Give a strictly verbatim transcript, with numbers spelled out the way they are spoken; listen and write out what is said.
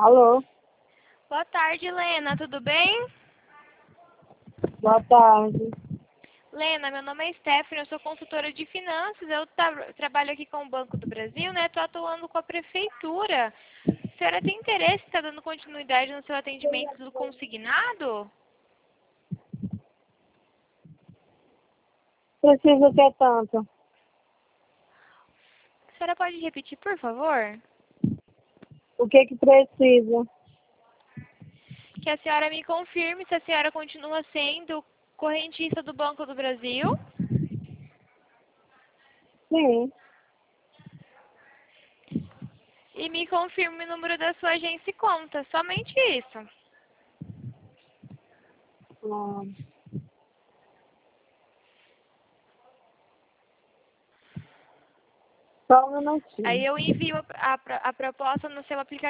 Alô, Boa tarde, Lena. Tudo bem? boa tarde. Lena, meu nome é Stephanie, eu sou consultora de finanças. Eu tra- trabalho aqui com o Banco do Brasil, né? Estou atuando com a prefeitura. A senhora tem interesse em estar dando continuidade no seu atendimento do consignado? Precisa que é tanto? A senhora pode repetir, por favor? O que que precisa? Que a senhora me confirme se a senhora continua sendo correntista do Banco do Brasil. Sim. E me confirme o número da sua agência e conta. Somente isso. Ah, só um minutinho. Aí eu envio a, a, a proposta no seu aplicativo.